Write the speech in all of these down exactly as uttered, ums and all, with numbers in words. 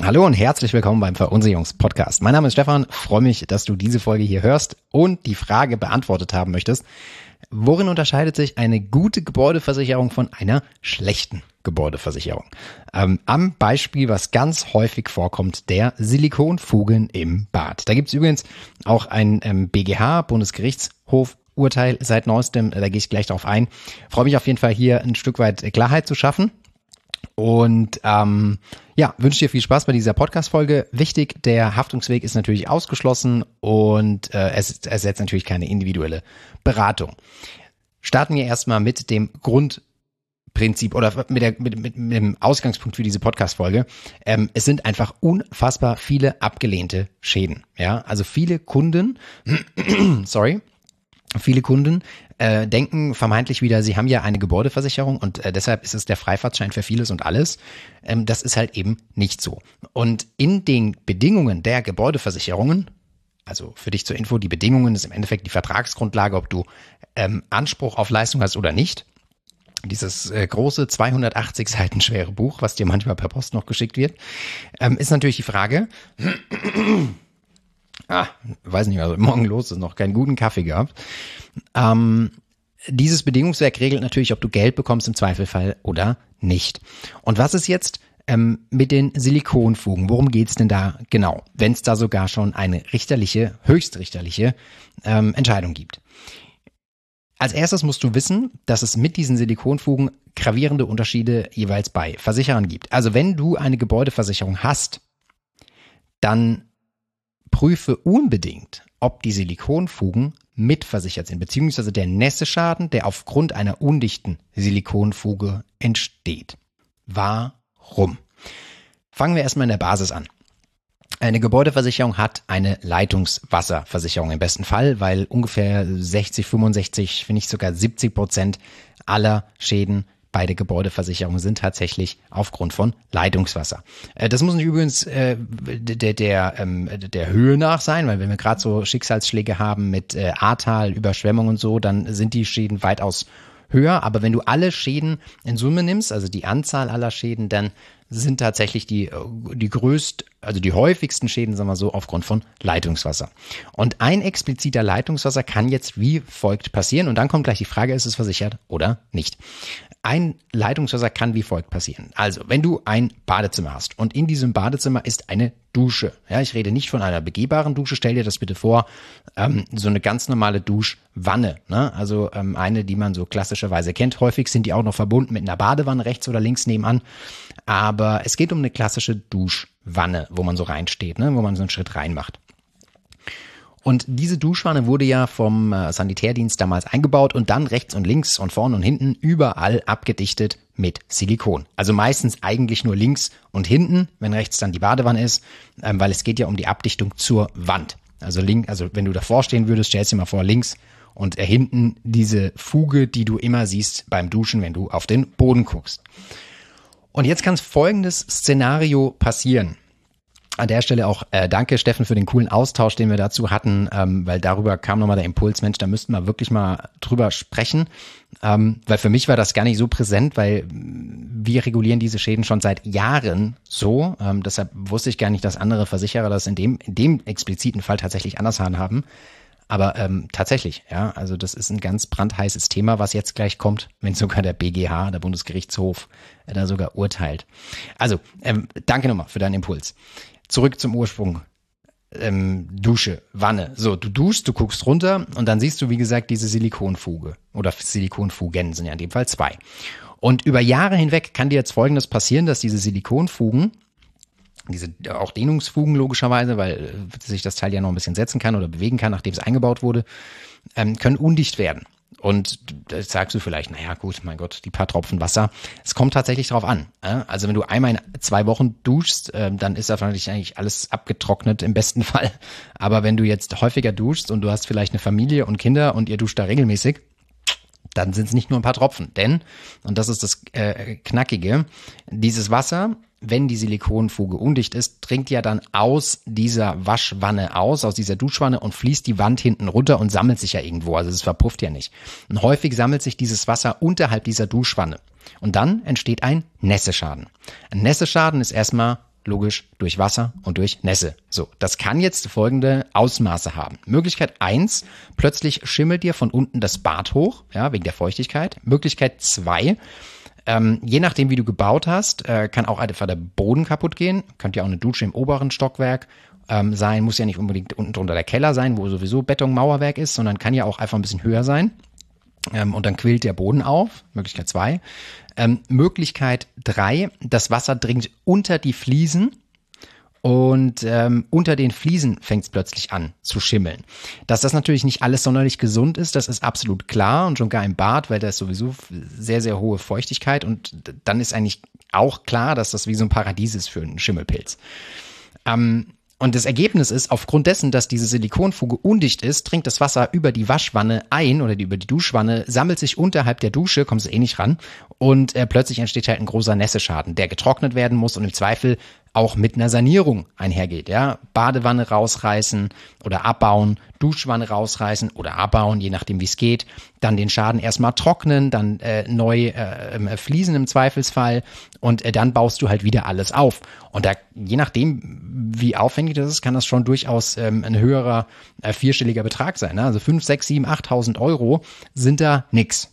Hallo und herzlich willkommen beim Verunsicherungs-Podcast. Mein Name ist Stefan, freue mich, dass du diese Folge hier hörst und die Frage beantwortet haben möchtest: Worin unterscheidet sich eine gute Gebäudeversicherung von einer schlechten Gebäudeversicherung? Ähm, am Beispiel, was ganz häufig vorkommt, der Silikonfugen im Bad. Da gibt es übrigens auch ein ähm, B G H, Bundesgerichtshof, Urteil seit neuestem, da gehe ich gleich drauf ein. Freue mich auf jeden Fall, hier ein Stück weit Klarheit zu schaffen. Und ähm, ja, wünsche dir viel Spaß bei dieser Podcast-Folge. Wichtig, der Haftungsweg ist natürlich ausgeschlossen und äh, es ersetzt natürlich keine individuelle Beratung. Starten wir erstmal mit dem Grundprinzip oder mit, der, mit, mit, mit dem Ausgangspunkt für diese Podcast-Folge. Ähm, es sind einfach unfassbar viele abgelehnte Schäden. Ja, also viele Kunden, sorry, viele Kunden äh, denken vermeintlich wieder, sie haben ja eine Gebäudeversicherung und äh, deshalb ist es der Freifahrtschein für vieles und alles. Ähm, das ist halt eben nicht so. Und in den Bedingungen der Gebäudeversicherungen, also für dich zur Info, die Bedingungen ist im Endeffekt die Vertragsgrundlage, ob du ähm, Anspruch auf Leistung hast oder nicht. Dieses äh, große zweihundertachtzig Seiten schwere Buch, was dir manchmal per Post noch geschickt wird, ähm, ist natürlich die Frage, Ah, weiß nicht, was morgen los ist, noch keinen guten Kaffee gehabt. Ähm, dieses Bedingungswerk regelt natürlich, ob du Geld bekommst im Zweifelfall oder nicht. Und was ist jetzt ähm, mit den Silikonfugen? Worum geht's denn da genau, wenn es da sogar schon eine richterliche, höchstrichterliche ähm, Entscheidung gibt? Als erstes musst du wissen, dass es mit diesen Silikonfugen gravierende Unterschiede jeweils bei Versicherern gibt. Also wenn du eine Gebäudeversicherung hast, dann prüfe unbedingt, ob die Silikonfugen mitversichert sind, beziehungsweise der Nässeschaden, der aufgrund einer undichten Silikonfuge entsteht. Warum? Fangen wir erstmal in der Basis an. Eine Gebäudeversicherung hat eine Leitungswasserversicherung im besten Fall, weil ungefähr sechzig, fünfundsechzig, wenn nicht sogar siebzig Prozent aller Schäden bei der Gebäudeversicherung sind tatsächlich aufgrund von Leitungswasser. Das muss nicht übrigens äh, der, der, ähm, der Höhe nach sein, weil wenn wir gerade so Schicksalsschläge haben mit äh, Ahrtal, Überschwemmung und so, dann sind die Schäden weitaus höher. Aber wenn du alle Schäden in Summe nimmst, also die Anzahl aller Schäden, dann sind tatsächlich die, die größt, also die häufigsten Schäden, sagen wir so, aufgrund von Leitungswasser. Und ein expliziter Leitungswasser kann jetzt wie folgt passieren. Und dann kommt gleich die Frage, ist es versichert oder nicht? Ein Leitungswasser kann wie folgt passieren. Also, wenn du ein Badezimmer hast und in diesem Badezimmer ist eine Dusche. Ja, ich rede nicht von einer begehbaren Dusche. Stell dir das bitte vor, ähm, so eine ganz normale Duschwanne. Ne? Also ähm, eine, die man so klassischerweise kennt. Häufig sind die auch noch verbunden mit einer Badewanne rechts oder links nebenan. Aber es geht um eine klassische Duschwanne, wo man so reinsteht, ne? Wo man so einen Schritt reinmacht. Und diese Duschwanne wurde ja vom äh, Sanitärdienst damals eingebaut und dann rechts und links und vorne und hinten überall abgedichtet mit Silikon. Also meistens eigentlich nur links und hinten, wenn rechts dann die Badewanne ist, ähm, weil es geht ja um die Abdichtung zur Wand. Also link, also wenn du davor stehen würdest, stellst dir mal vor links und äh, hinten diese Fuge, die du immer siehst beim Duschen, wenn du auf den Boden guckst. Und jetzt kann folgendes Szenario passieren. An der Stelle auch äh, danke, Steffen, für den coolen Austausch, den wir dazu hatten, ähm, weil darüber kam nochmal der Impuls, Mensch, da müssten wir wirklich mal drüber sprechen, ähm, weil für mich war das gar nicht so präsent, weil wir regulieren diese Schäden schon seit Jahren so, ähm, deshalb wusste ich gar nicht, dass andere Versicherer das in dem, in dem expliziten Fall tatsächlich anders handhaben. Aber ähm, tatsächlich, ja, also das ist ein ganz brandheißes Thema, was jetzt gleich kommt, wenn sogar der B G H, der Bundesgerichtshof, äh, da sogar urteilt. Also, ähm, danke nochmal für deinen Impuls. Zurück zum Ursprung. Ähm, Dusche, Wanne. So, du duschst, du guckst runter und dann siehst du, wie gesagt, diese Silikonfuge. Oder Silikonfugen sind ja in dem Fall zwei. Und über Jahre hinweg kann dir jetzt Folgendes passieren, dass diese Silikonfugen, diese auch Dehnungsfugen logischerweise, weil sich das Teil ja noch ein bisschen setzen kann oder bewegen kann, nachdem es eingebaut wurde, ähm, können undicht werden. Und da sagst du vielleicht, naja gut, mein Gott, die paar Tropfen Wasser. Es kommt tatsächlich drauf an. Also wenn du einmal in zwei Wochen duschst, dann ist da eigentlich alles abgetrocknet im besten Fall. Aber wenn du jetzt häufiger duschst und du hast vielleicht eine Familie und Kinder und ihr duscht da regelmäßig, dann sind es nicht nur ein paar Tropfen. Denn, und das ist das äh, Knackige, dieses Wasser, wenn die Silikonfuge undicht ist, dringt ja dann aus dieser Waschwanne aus, aus dieser Duschwanne und fließt die Wand hinten runter und sammelt sich ja irgendwo. Also es verpufft ja nicht. Und häufig sammelt sich dieses Wasser unterhalb dieser Duschwanne. Und dann entsteht ein Nässeschaden. Ein Nässeschaden ist erstmal logisch durch Wasser und durch Nässe. So, das kann jetzt folgende Ausmaße haben. Möglichkeit eins, plötzlich schimmelt dir von unten das Bad hoch, ja, wegen der Feuchtigkeit. Möglichkeit zwei, ähm, je nachdem, wie du gebaut hast, äh, kann auch einfach der Boden kaputt gehen. Könnte ja auch eine Dusche im oberen Stockwerk ähm, sein, muss ja nicht unbedingt unten drunter der Keller sein, wo sowieso Betonmauerwerk ist, sondern kann ja auch einfach ein bisschen höher sein. Ähm, und dann quillt der Boden auf, Möglichkeit zwei. Ähm, Möglichkeit drei, das Wasser dringt unter die Fliesen und ähm, unter den Fliesen fängt es plötzlich an zu schimmeln. Dass das natürlich nicht alles sonderlich gesund ist, das ist absolut klar und schon gar im Bad, weil da ist sowieso sehr, sehr hohe Feuchtigkeit und dann ist eigentlich auch klar, dass das wie so ein Paradies ist für einen Schimmelpilz. Ähm, Und das Ergebnis ist, aufgrund dessen, dass diese Silikonfuge undicht ist, dringt das Wasser über die Waschwanne ein oder die, über die Duschwanne, sammelt sich unterhalb der Dusche, kommst du eh nicht ran und äh, plötzlich entsteht halt ein großer Nässeschaden, der getrocknet werden muss und im Zweifel auch mit einer Sanierung einhergeht. Ja, Badewanne rausreißen oder abbauen, Duschwanne rausreißen oder abbauen, je nachdem wie es geht. Dann den Schaden erstmal trocknen, dann äh, neu äh, fließen im Zweifelsfall und äh, dann baust du halt wieder alles auf. Und da, je nachdem wie aufwendig das ist, kann das schon durchaus ähm, ein höherer äh, vierstelliger Betrag sein. Ne? Also fünf, sechs, sieben, achttausend Euro sind da nix.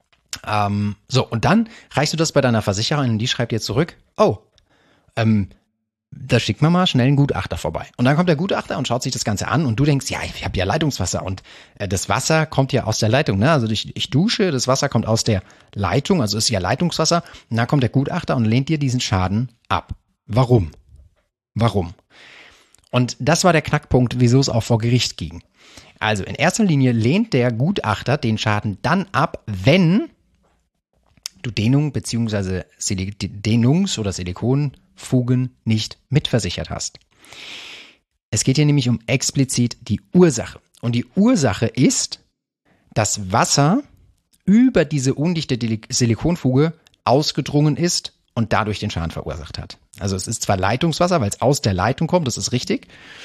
Ähm, so, und dann reichst du das bei deiner Versichererin und die schreibt dir zurück, oh, ähm, da schickt man mal schnell einen Gutachter vorbei. Und dann kommt der Gutachter und schaut sich das Ganze an und du denkst, ja, ich habe ja Leitungswasser und äh, das Wasser kommt ja aus der Leitung. Ne? Also ich, ich dusche, das Wasser kommt aus der Leitung, also ist ja Leitungswasser. Und dann kommt der Gutachter und lehnt dir diesen Schaden ab. Warum? Warum? Und das war der Knackpunkt, wieso es auch vor Gericht ging. Also in erster Linie lehnt der Gutachter den Schaden dann ab, wenn du Dehnung bzw. Dehnungs- oder Silikonfugen nicht mitversichert hast. Es geht hier nämlich um explizit die Ursache. Und die Ursache ist, dass Wasser über diese undichte Silikonfuge ausgedrungen ist und dadurch den Schaden verursacht hat. Also es ist zwar Leitungswasser, weil es aus der Leitung kommt, das ist richtig,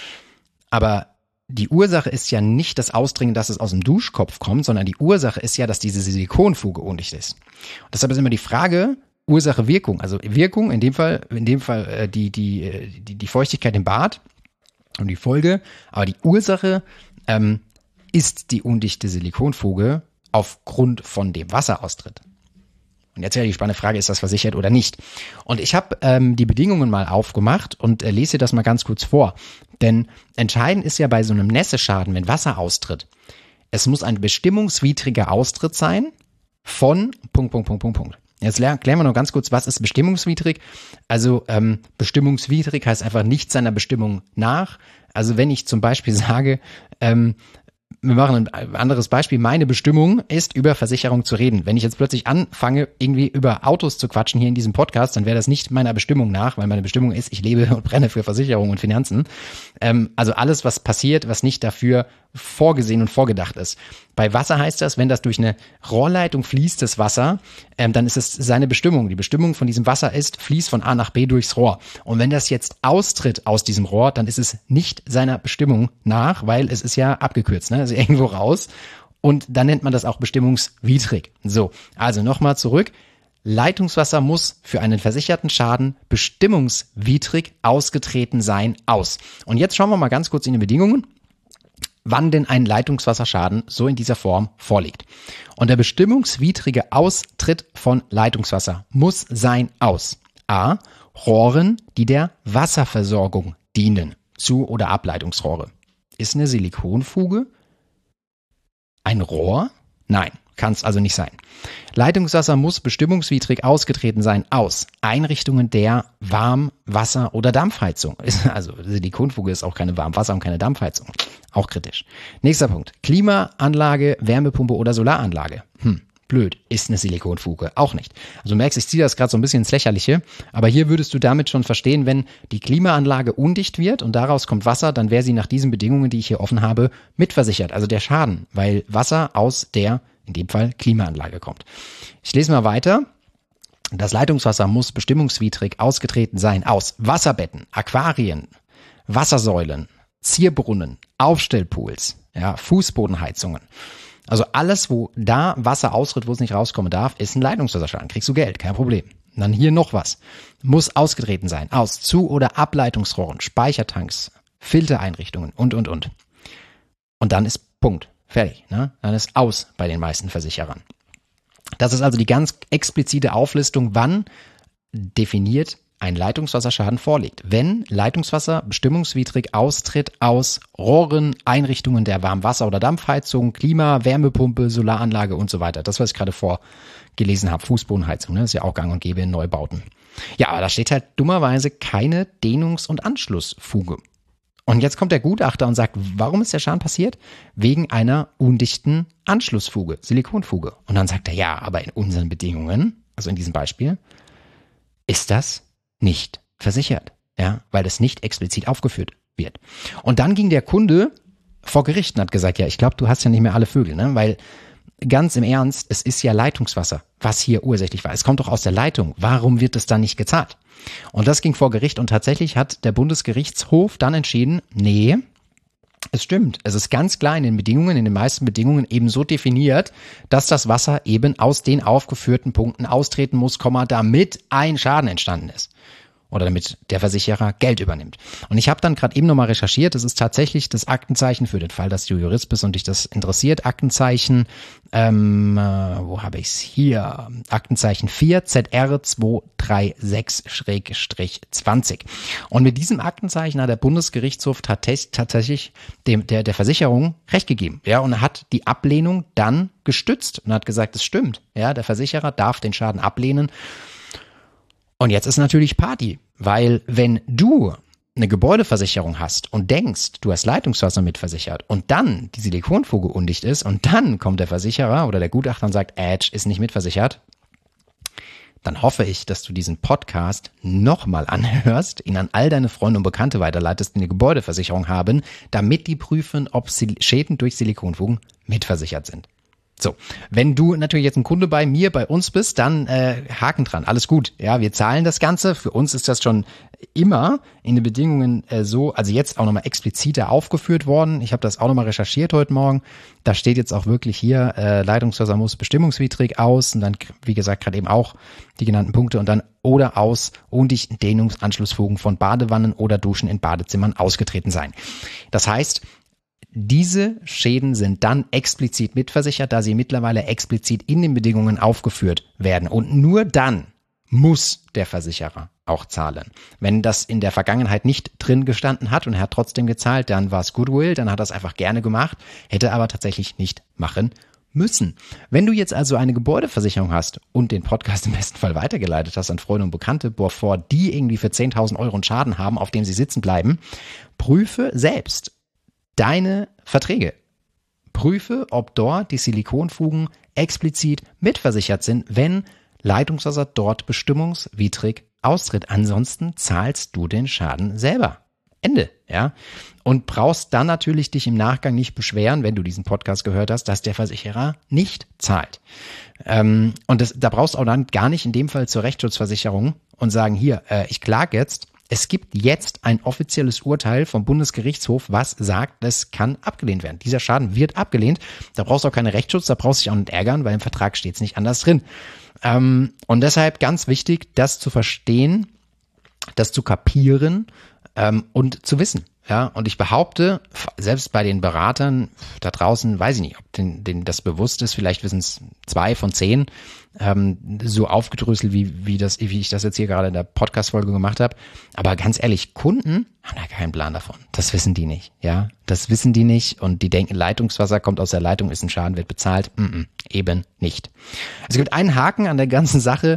aber die Ursache ist ja nicht das Ausdringen, dass es aus dem Duschkopf kommt, sondern die Ursache ist ja, dass diese Silikonfuge undicht ist. Und deshalb ist immer die Frage, Ursache, Wirkung. Also Wirkung, in dem Fall, in dem Fall äh, die, die, die, die Feuchtigkeit im Bad und die Folge, aber die Ursache ähm, ist die undichte Silikonfuge aufgrund von dem Wasseraustritt. Und jetzt wäre die spannende Frage, ist das versichert oder nicht? Und ich habe ähm, die Bedingungen mal aufgemacht und äh, lese dir das mal ganz kurz vor. Denn entscheidend ist ja bei so einem Nässeschaden, wenn Wasser austritt, es muss ein bestimmungswidriger Austritt sein von Punkt, Punkt, Punkt, Punkt, Punkt. Jetzt klären wir noch ganz kurz, was ist bestimmungswidrig? Also ähm, bestimmungswidrig heißt einfach nicht seiner Bestimmung nach. Also wenn ich zum Beispiel sage, ähm, wir machen ein anderes Beispiel. Meine Bestimmung ist, über Versicherung zu reden. Wenn ich jetzt plötzlich anfange, irgendwie über Autos zu quatschen hier in diesem Podcast, dann wäre das nicht meiner Bestimmung nach, weil meine Bestimmung ist, ich lebe und brenne für Versicherung und Finanzen. Ähm, also alles, was passiert, was nicht dafür vorgesehen und vorgedacht ist. Bei Wasser heißt das, wenn das durch eine Rohrleitung fließt, das Wasser, ähm, dann ist es seine Bestimmung. Die Bestimmung von diesem Wasser ist, fließt von A nach B durchs Rohr. Und wenn das jetzt austritt aus diesem Rohr, dann ist es nicht seiner Bestimmung nach, weil es ist ja abgekürzt, ne? Also irgendwo raus. Und dann nennt man das auch bestimmungswidrig. So, also nochmal zurück. Leitungswasser muss für einen versicherten Schaden bestimmungswidrig ausgetreten sein, aus. Und jetzt schauen wir mal ganz kurz in die Bedingungen, wann denn ein Leitungswasserschaden so in dieser Form vorliegt. Und der bestimmungswidrige Austritt von Leitungswasser muss sein aus a. Rohren, die der Wasserversorgung dienen, Zu- oder Ableitungsrohre. Ist eine Silikonfuge ein Rohr? Nein, kann es also nicht sein. Leitungswasser muss bestimmungswidrig ausgetreten sein aus Einrichtungen der Warm-, Wasser- oder Dampfheizung. Also Silikonfuge ist auch keine Warmwasser- und keine Dampfheizung. Auch kritisch. Nächster Punkt. Klimaanlage, Wärmepumpe oder Solaranlage. Hm, blöd. Ist eine Silikonfuge. Auch nicht. Also du merkst, ich ziehe das gerade so ein bisschen ins Lächerliche. Aber hier würdest du damit schon verstehen, wenn die Klimaanlage undicht wird und daraus kommt Wasser, dann wäre sie nach diesen Bedingungen, die ich hier offen habe, mitversichert. Also der Schaden, weil Wasser aus der, in dem Fall, Klimaanlage kommt. Ich lese mal weiter. Das Leitungswasser muss bestimmungswidrig ausgetreten sein aus Wasserbetten, Aquarien, Wassersäulen, Zierbrunnen, Aufstellpools, ja, Fußbodenheizungen. Also alles, wo da Wasser austritt, wo es nicht rauskommen darf, ist ein Leitungswasserschaden. Kriegst du Geld, kein Problem. Und dann hier noch was. Muss ausgetreten sein aus Zu- oder Ableitungsrohren, Speichertanks, Filtereinrichtungen und, und, und. Und dann ist Punkt. Fertig. Ne? Dann ist aus bei den meisten Versicherern. Das ist also die ganz explizite Auflistung, wann definiert ein Leitungswasserschaden vorliegt. Wenn Leitungswasser bestimmungswidrig austritt aus Rohren, Einrichtungen der Warmwasser- oder Dampfheizung, Klima, Wärmepumpe, Solaranlage und so weiter. Das, was ich gerade vorgelesen habe, Fußbodenheizung, ne? Das ist ja auch gang und gäbe in Neubauten. Ja, aber da steht halt dummerweise keine Dehnungs- und Anschlussfuge. Und jetzt kommt der Gutachter und sagt, warum ist der Schaden passiert? Wegen einer undichten Anschlussfuge, Silikonfuge. Und dann sagt er, ja, aber in unseren Bedingungen, also in diesem Beispiel, ist das nicht versichert, ja, weil das nicht explizit aufgeführt wird. Und dann ging der Kunde vor Gericht und hat gesagt, ja, ich glaube, du hast ja nicht mehr alle Vögel, ne, weil ganz im Ernst, es ist ja Leitungswasser, was hier ursächlich war. Es kommt doch aus der Leitung. Warum wird es dann nicht gezahlt? Und das ging vor Gericht und tatsächlich hat der Bundesgerichtshof dann entschieden, nee, es stimmt. Es ist ganz klar in den Bedingungen, in den meisten Bedingungen eben so definiert, dass das Wasser eben aus den aufgeführten Punkten austreten muss, damit ein Schaden entstanden ist. Oder damit der Versicherer Geld übernimmt. Und ich habe dann gerade eben nochmal recherchiert, das ist tatsächlich das Aktenzeichen für den Fall, dass du Jurist bist und dich das interessiert. Aktenzeichen, ähm, äh, wo habe ich es hier? Aktenzeichen vier Z R zwei drei sechs zwanzig. Und mit diesem Aktenzeichen hat der Bundesgerichtshof tatsächlich dem, der, der Versicherung Recht gegeben. Ja, und hat die Ablehnung dann gestützt und hat gesagt, es stimmt. Ja, der Versicherer darf den Schaden ablehnen. Und jetzt ist natürlich Party, weil wenn du eine Gebäudeversicherung hast und denkst, du hast Leitungswasser mitversichert und dann die Silikonfuge undicht ist und dann kommt der Versicherer oder der Gutachter und sagt, Edge ist nicht mitversichert, dann hoffe ich, dass du diesen Podcast nochmal anhörst, ihn an all deine Freunde und Bekannte weiterleitest, die eine Gebäudeversicherung haben, damit die prüfen, ob Schäden durch Silikonfugen mitversichert sind. So, wenn du natürlich jetzt ein Kunde bei mir, bei uns bist, dann äh, Haken dran, alles gut. Ja, wir zahlen das Ganze. Für uns ist das schon immer in den Bedingungen äh, so, also jetzt auch nochmal expliziter aufgeführt worden. Ich habe das auch nochmal recherchiert heute Morgen. Da steht jetzt auch wirklich hier, äh, Leitungswasser muss bestimmungswidrig aus und dann, wie gesagt, gerade eben auch die genannten Punkte und dann oder aus undichten Dehnungsanschlussfugen von Badewannen oder Duschen in Badezimmern ausgetreten sein. Das heißt, diese Schäden sind dann explizit mitversichert, da sie mittlerweile explizit in den Bedingungen aufgeführt werden. Und nur dann muss der Versicherer auch zahlen. Wenn das in der Vergangenheit nicht drin gestanden hat und er hat trotzdem gezahlt, dann war es Goodwill, dann hat er es einfach gerne gemacht, hätte aber tatsächlich nicht machen müssen. Wenn du jetzt also eine Gebäudeversicherung hast und den Podcast im besten Fall weitergeleitet hast an Freunde und Bekannte, bevor die irgendwie für zehntausend Euro einen Schaden haben, auf dem sie sitzen bleiben, prüfe selbst deine Verträge. Prüfe, ob dort die Silikonfugen explizit mitversichert sind, wenn Leitungswasser dort bestimmungswidrig austritt. Ansonsten zahlst du den Schaden selber. Ende, ja. Und brauchst dann natürlich dich im Nachgang nicht beschweren, wenn du diesen Podcast gehört hast, dass der Versicherer nicht zahlt. Ähm, und das, da brauchst du auch dann gar nicht in dem Fall zur Rechtsschutzversicherung und sagen, hier, äh, ich klage jetzt. Es gibt jetzt ein offizielles Urteil vom Bundesgerichtshof, was sagt, es kann abgelehnt werden. Dieser Schaden wird abgelehnt. Da brauchst du auch keinen Rechtsschutz, da brauchst du dich auch nicht ärgern, weil im Vertrag steht es nicht anders drin. Ähm, und deshalb ganz wichtig, das zu verstehen, das zu kapieren ähm, und zu wissen. Ja, und ich behaupte, selbst bei den Beratern da draußen, weiß ich nicht, ob denen, denen das bewusst ist, vielleicht wissen es zwei von zehn, ähm, so aufgedröselt, wie, wie, das, wie ich das jetzt hier gerade in der Podcast-Folge gemacht habe. Aber ganz ehrlich, Kunden haben da keinen Plan davon. Das wissen die nicht, ja. Das wissen die nicht und die denken, Leitungswasser kommt aus der Leitung, ist ein Schaden, wird bezahlt. Mm-mm, eben nicht. Es gibt einen Haken an der ganzen Sache.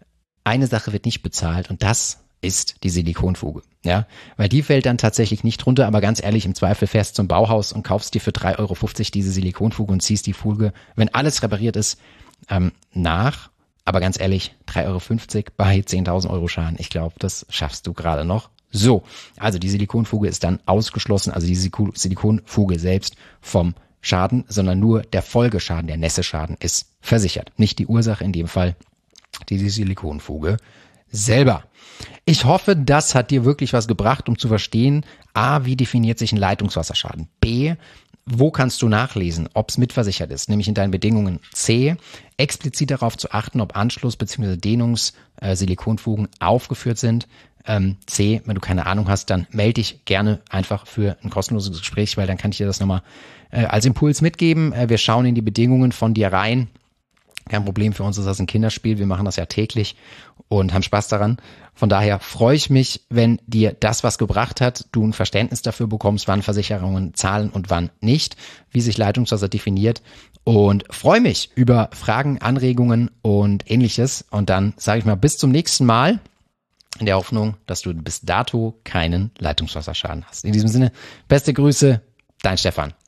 Eine Sache wird nicht bezahlt und das ist die Silikonfuge, ja, weil die fällt dann tatsächlich nicht runter, aber ganz ehrlich, im Zweifel fährst zum Bauhaus und kaufst dir für drei Euro fünfzig diese Silikonfuge und ziehst die Fuge, wenn alles repariert ist, ähm, nach, aber ganz ehrlich, drei Euro fünfzig bei zehntausend Euro Schaden, ich glaube, das schaffst du gerade noch. So, also die Silikonfuge ist dann ausgeschlossen, also die Silikonfuge selbst vom Schaden, sondern nur der Folgeschaden, der Nässeschaden ist versichert, nicht die Ursache in dem Fall, die Silikonfuge selber. Ich hoffe, das hat dir wirklich was gebracht, um zu verstehen, a, wie definiert sich ein Leitungswasserschaden, b, wo kannst du nachlesen, ob es mitversichert ist? Nämlich in deinen Bedingungen C, explizit darauf zu achten, ob Anschluss- bzw. Dehnungs-Silikonfugen aufgeführt sind. Ähm, C, wenn du keine Ahnung hast, dann melde dich gerne einfach für ein kostenloses Gespräch, weil dann kann ich dir das nochmal äh, als Impuls mitgeben. Äh, wir schauen in die Bedingungen von dir rein. Kein Problem, für uns ist das ein Kinderspiel. Wir machen das ja täglich und haben Spaß daran. Von daher freue ich mich, wenn dir das was gebracht hat, du ein Verständnis dafür bekommst, wann Versicherungen zahlen und wann nicht, wie sich Leitungswasser definiert, und freue mich über Fragen, Anregungen und Ähnliches. Und dann sage ich mal bis zum nächsten Mal, in der Hoffnung, dass du bis dato keinen Leitungswasserschaden hast. In diesem Sinne, beste Grüße, dein Stefan.